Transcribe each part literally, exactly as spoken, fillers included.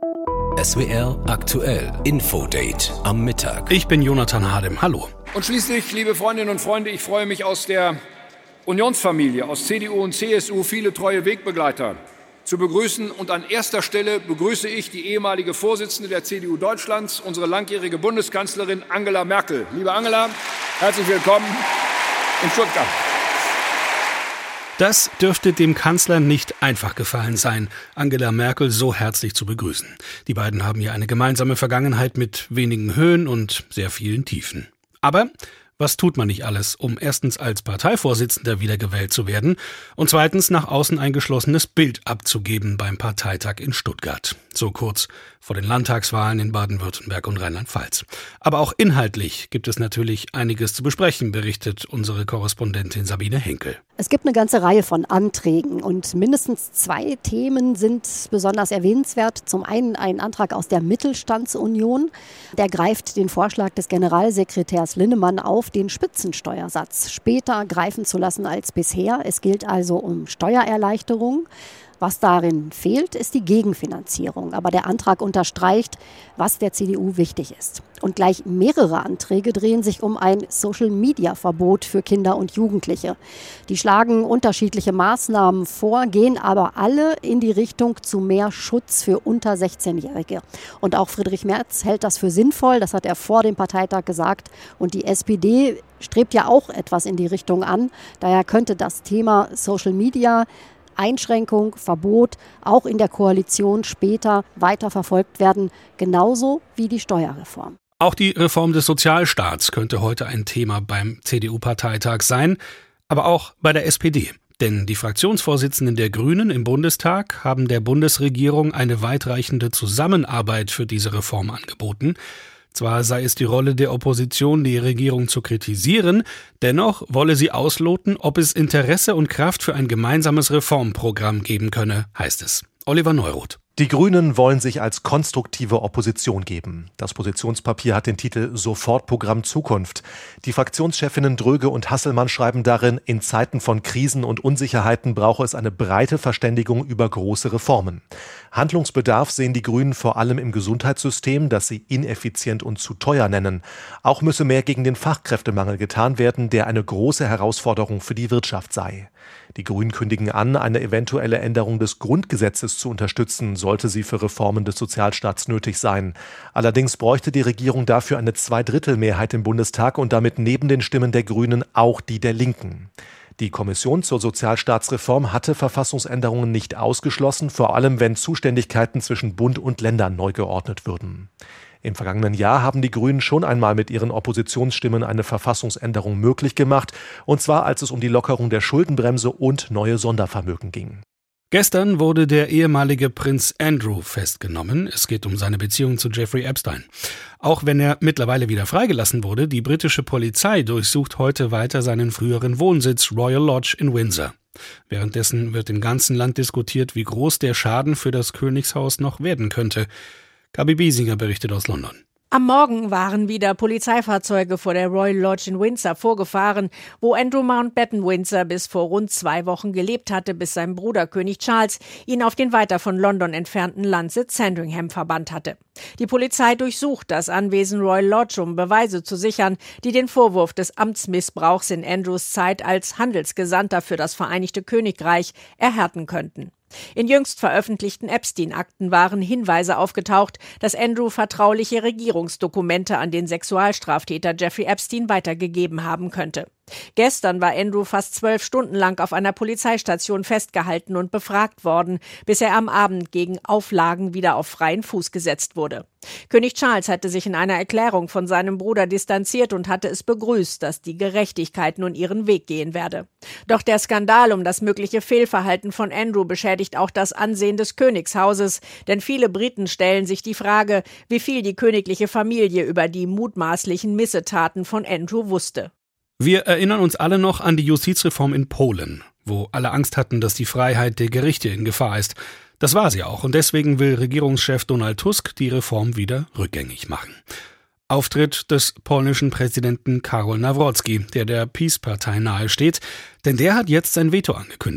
S W R aktuell Infodate am Mittag. Ich bin Jonathan Hadem. Hallo. Und schließlich, liebe Freundinnen und Freunde, ich freue mich aus der Unionsfamilie, aus C D U und C S U, viele treue Wegbegleiter zu begrüßen. Und an erster Stelle begrüße ich die ehemalige Vorsitzende der C D U Deutschlands, unsere langjährige Bundeskanzlerin Angela Merkel. Liebe Angela, herzlich willkommen in Stuttgart. Das dürfte dem Kanzler nicht einfach gefallen sein, Angela Merkel so herzlich zu begrüßen. Die beiden haben ja eine gemeinsame Vergangenheit mit wenigen Höhen und sehr vielen Tiefen. Aber was tut man nicht alles, um erstens als Parteivorsitzender wiedergewählt zu werden und zweitens nach außen ein geschlossenes Bild abzugeben beim Parteitag in Stuttgart, so kurz vor den Landtagswahlen in Baden-Württemberg und Rheinland-Pfalz. Aber auch inhaltlich gibt es natürlich einiges zu besprechen, berichtet unsere Korrespondentin Sabine Henkel. Es gibt eine ganze Reihe von Anträgen und mindestens zwei Themen sind besonders erwähnenswert. Zum einen ein Antrag aus der Mittelstandsunion, der greift den Vorschlag des Generalsekretärs Linnemann auf, den Spitzensteuersatz später greifen zu lassen als bisher. Es gilt also um Steuererleichterung. Was darin fehlt, ist die Gegenfinanzierung. Aber der Antrag unterstreicht, was der C D U wichtig ist. Und gleich mehrere Anträge drehen sich um ein Social-Media-Verbot für Kinder und Jugendliche. Die schlagen unterschiedliche Maßnahmen vor, gehen aber alle in die Richtung zu mehr Schutz für unter sechzehnjährige. Und auch Friedrich Merz hält das für sinnvoll. Das hat er vor dem Parteitag gesagt. Und die S P D strebt ja auch etwas in die Richtung an. Daher könnte das Thema Social Media Einschränkung, Verbot auch in der Koalition später weiter verfolgt werden, genauso wie die Steuerreform. Auch die Reform des Sozialstaats könnte heute ein Thema beim C D U-Parteitag sein, aber auch bei der S P D. Denn die Fraktionsvorsitzenden der Grünen im Bundestag haben der Bundesregierung eine weitreichende Zusammenarbeit für diese Reform angeboten. Zwar sei es die Rolle der Opposition, die Regierung zu kritisieren, dennoch wolle sie ausloten, ob es Interesse und Kraft für ein gemeinsames Reformprogramm geben könne, heißt es. Oliver Neuroth. Die Grünen wollen sich als konstruktive Opposition geben. Das Positionspapier hat den Titel Sofortprogramm Zukunft. Die Fraktionschefinnen Dröge und Hasselmann schreiben darin, in Zeiten von Krisen und Unsicherheiten brauche es eine breite Verständigung über große Reformen. Handlungsbedarf sehen die Grünen vor allem im Gesundheitssystem, das sie ineffizient und zu teuer nennen. Auch müsse mehr gegen den Fachkräftemangel getan werden, der eine große Herausforderung für die Wirtschaft sei. Die Grünen kündigen an, eine eventuelle Änderung des Grundgesetzes zu unterstützen, sollte sie für Reformen des Sozialstaats nötig sein. Allerdings bräuchte die Regierung dafür eine Zweidrittelmehrheit im Bundestag und damit neben den Stimmen der Grünen auch die der Linken. Die Kommission zur Sozialstaatsreform hatte Verfassungsänderungen nicht ausgeschlossen, vor allem wenn Zuständigkeiten zwischen Bund und Ländern neu geordnet würden. Im vergangenen Jahr haben die Grünen schon einmal mit ihren Oppositionsstimmen eine Verfassungsänderung möglich gemacht, und zwar als es um die Lockerung der Schuldenbremse und neue Sondervermögen ging. Gestern wurde der ehemalige Prinz Andrew festgenommen. Es geht um seine Beziehung zu Jeffrey Epstein. Auch wenn er mittlerweile wieder freigelassen wurde, die britische Polizei durchsucht heute weiter seinen früheren Wohnsitz Royal Lodge in Windsor. Währenddessen wird im ganzen Land diskutiert, wie groß der Schaden für das Königshaus noch werden könnte. Gabi Biesinger berichtet aus London. Am Morgen waren wieder Polizeifahrzeuge vor der Royal Lodge in Windsor vorgefahren, wo Andrew Mountbatten Windsor bis vor rund zwei Wochen gelebt hatte, bis sein Bruder König Charles ihn auf den weiter von London entfernten Landsitz Sandringham verbannt hatte. Die Polizei durchsucht das Anwesen Royal Lodge, um Beweise zu sichern, die den Vorwurf des Amtsmissbrauchs in Andrews Zeit als Handelsgesandter für das Vereinigte Königreich erhärten könnten. In jüngst veröffentlichten Epstein-Akten waren Hinweise aufgetaucht, dass Andrew vertrauliche Regierungsdokumente an den Sexualstraftäter Jeffrey Epstein weitergegeben haben könnte. Gestern war Andrew fast zwölf Stunden lang auf einer Polizeistation festgehalten und befragt worden, bis er am Abend gegen Auflagen wieder auf freien Fuß gesetzt wurde. König Charles hatte sich in einer Erklärung von seinem Bruder distanziert und hatte es begrüßt, dass die Gerechtigkeit nun ihren Weg gehen werde. Doch der Skandal um das mögliche Fehlverhalten von Andrew beschädigt auch das Ansehen des Königshauses, denn viele Briten stellen sich die Frage, wie viel die königliche Familie über die mutmaßlichen Missetaten von Andrew wusste. Wir erinnern uns alle noch an die Justizreform in Polen, wo alle Angst hatten, dass die Freiheit der Gerichte in Gefahr ist. Das war sie auch und deswegen will Regierungschef Donald Tusk die Reform wieder rückgängig machen. Auftritt des polnischen Präsidenten Karol Nawrocki, der der Peace-Partei nahesteht, denn der hat jetzt sein Veto angekündigt.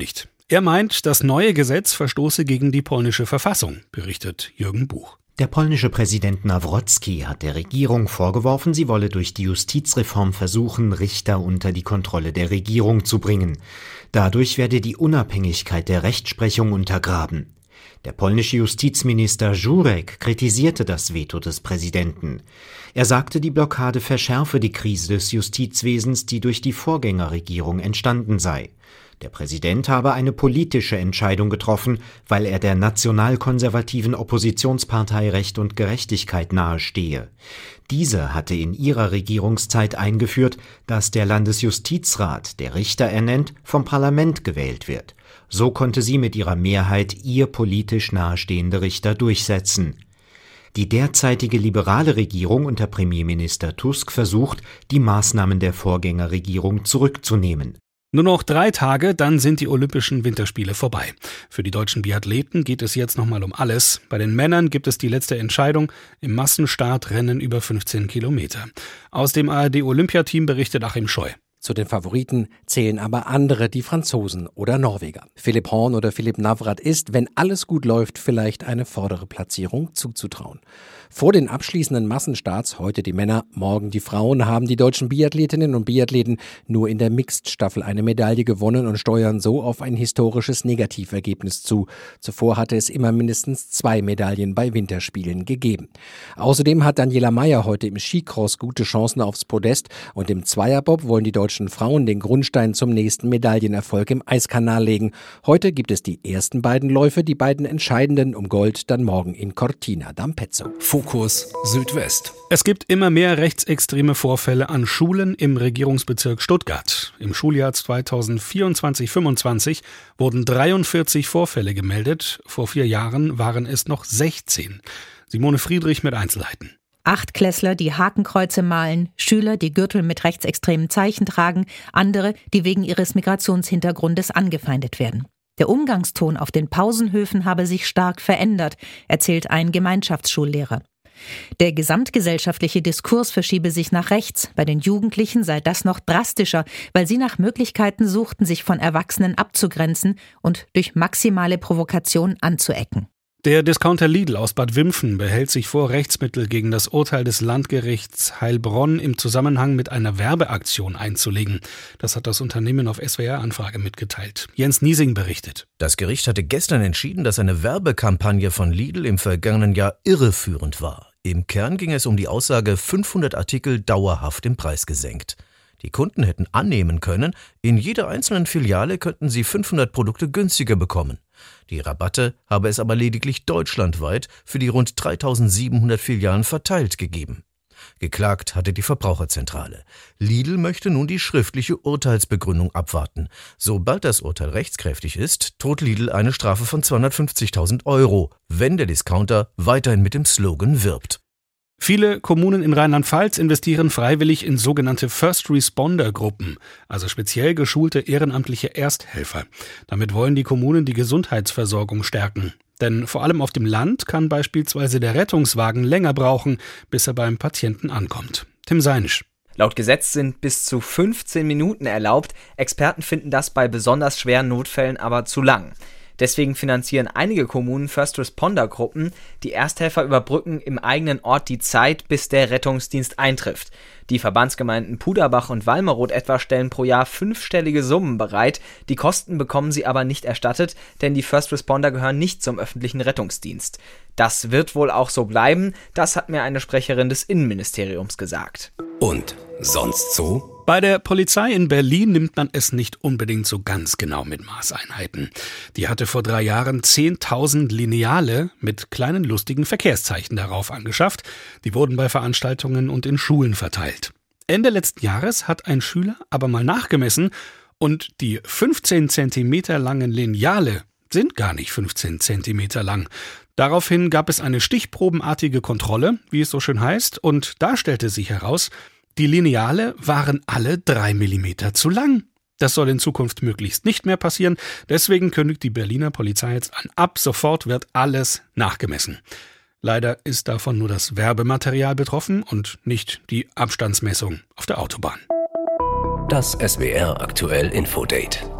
Er meint, das neue Gesetz verstoße gegen die polnische Verfassung, berichtet Jürgen Buch. Der polnische Präsident Nawrocki hat der Regierung vorgeworfen, sie wolle durch die Justizreform versuchen, Richter unter die Kontrolle der Regierung zu bringen. Dadurch werde die Unabhängigkeit der Rechtsprechung untergraben. Der polnische Justizminister Żurek kritisierte das Veto des Präsidenten. Er sagte, die Blockade verschärfe die Krise des Justizwesens, die durch die Vorgängerregierung entstanden sei. Der Präsident habe eine politische Entscheidung getroffen, weil er der nationalkonservativen Oppositionspartei Recht und Gerechtigkeit nahestehe. Diese hatte in ihrer Regierungszeit eingeführt, dass der Landesjustizrat, der Richter ernennt, vom Parlament gewählt wird. So konnte sie mit ihrer Mehrheit ihr politisch nahestehende Richter durchsetzen. Die derzeitige liberale Regierung unter Premierminister Tusk versucht, die Maßnahmen der Vorgängerregierung zurückzunehmen. Nur noch drei Tage, dann sind die Olympischen Winterspiele vorbei. Für die deutschen Biathleten geht es jetzt nochmal um alles. Bei den Männern gibt es die letzte Entscheidung im Massenstartrennen über fünfzehn Kilometer. Aus dem A R D-Olympiateam berichtet Achim Scheu. Zu den Favoriten zählen aber andere, die Franzosen oder Norweger. Philipp Horn oder Philipp Navrat ist, wenn alles gut läuft, vielleicht eine vordere Platzierung zuzutrauen. Vor den abschließenden Massenstarts, heute die Männer, morgen die Frauen, haben die deutschen Biathletinnen und Biathleten nur in der Mixed-Staffel eine Medaille gewonnen und steuern so auf ein historisches Negativergebnis zu. Zuvor hatte es immer mindestens zwei Medaillen bei Winterspielen gegeben. Außerdem hat Daniela Mayer heute im Skicross gute Chancen aufs Podest und im Zweierbob wollen die deutschen Frauen den Grundstein zum nächsten Medaillenerfolg im Eiskanal legen. Heute gibt es die ersten beiden Läufe, die beiden entscheidenden um Gold, dann morgen in Cortina d'Ampezzo. Fokus Südwest. Es gibt immer mehr rechtsextreme Vorfälle an Schulen im Regierungsbezirk Stuttgart. Im Schuljahr zweitausendvierundzwanzig fünfundzwanzig wurden dreiundvierzig Vorfälle gemeldet. Vor vier Jahren waren es noch sechzehn. Simone Friedrich mit Einzelheiten. Achtklässler, die Hakenkreuze malen, Schüler, die Gürtel mit rechtsextremen Zeichen tragen, andere, die wegen ihres Migrationshintergrundes angefeindet werden. Der Umgangston auf den Pausenhöfen habe sich stark verändert, erzählt ein Gemeinschaftsschullehrer. Der gesamtgesellschaftliche Diskurs verschiebe sich nach rechts. Bei den Jugendlichen sei das noch drastischer, weil sie nach Möglichkeiten suchten, sich von Erwachsenen abzugrenzen und durch maximale Provokation anzuecken. Der Discounter Lidl aus Bad Wimpfen behält sich vor, Rechtsmittel gegen das Urteil des Landgerichts Heilbronn im Zusammenhang mit einer Werbeaktion einzulegen. Das hat das Unternehmen auf S W R-Anfrage mitgeteilt. Jens Niesing berichtet. Das Gericht hatte gestern entschieden, dass eine Werbekampagne von Lidl im vergangenen Jahr irreführend war. Im Kern ging es um die Aussage, fünfhundert Artikel dauerhaft im Preis gesenkt. Die Kunden hätten annehmen können, in jeder einzelnen Filiale könnten sie fünfhundert Produkte günstiger bekommen. Die Rabatte habe es aber lediglich deutschlandweit für die rund dreitausendsiebenhundert Filialen verteilt gegeben. Geklagt hatte die Verbraucherzentrale. Lidl möchte nun die schriftliche Urteilsbegründung abwarten. Sobald das Urteil rechtskräftig ist, droht Lidl eine Strafe von zweihundertfünfzigtausend Euro, wenn der Discounter weiterhin mit dem Slogan wirbt. Viele Kommunen in Rheinland-Pfalz investieren freiwillig in sogenannte First-Responder-Gruppen, also speziell geschulte ehrenamtliche Ersthelfer. Damit wollen die Kommunen die Gesundheitsversorgung stärken. Denn vor allem auf dem Land kann beispielsweise der Rettungswagen länger brauchen, bis er beim Patienten ankommt. Tim Seinisch. Laut Gesetz sind bis zu fünfzehn Minuten erlaubt. Experten finden das bei besonders schweren Notfällen aber zu lang. Deswegen finanzieren einige Kommunen First-Responder-Gruppen. Die Ersthelfer überbrücken im eigenen Ort die Zeit, bis der Rettungsdienst eintrifft. Die Verbandsgemeinden Puderbach und Walmeroth etwa stellen pro Jahr fünfstellige Summen bereit. Die Kosten bekommen sie aber nicht erstattet, denn die First-Responder gehören nicht zum öffentlichen Rettungsdienst. Das wird wohl auch so bleiben, das hat mir eine Sprecherin des Innenministeriums gesagt. Und sonst so? Bei der Polizei in Berlin nimmt man es nicht unbedingt so ganz genau mit Maßeinheiten. Die hatte vor drei Jahren zehntausend Lineale mit kleinen lustigen Verkehrszeichen darauf angeschafft. Die wurden bei Veranstaltungen und in Schulen verteilt. Ende letzten Jahres hat ein Schüler aber mal nachgemessen und die fünfzehn Zentimeter langen Lineale sind gar nicht fünfzehn Zentimeter lang. Daraufhin gab es eine stichprobenartige Kontrolle, wie es so schön heißt, und da stellte sich heraus, die Lineale waren alle drei Millimeter zu lang. Das soll in Zukunft möglichst nicht mehr passieren. Deswegen kündigt die Berliner Polizei jetzt an, ab sofort wird alles nachgemessen. Leider ist davon nur das Werbematerial betroffen und nicht die Abstandsmessung auf der Autobahn. Das S W R aktuell Infodate.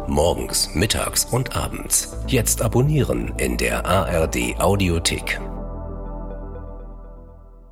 Morgens, mittags und abends. Jetzt abonnieren in der A R D Audiothek.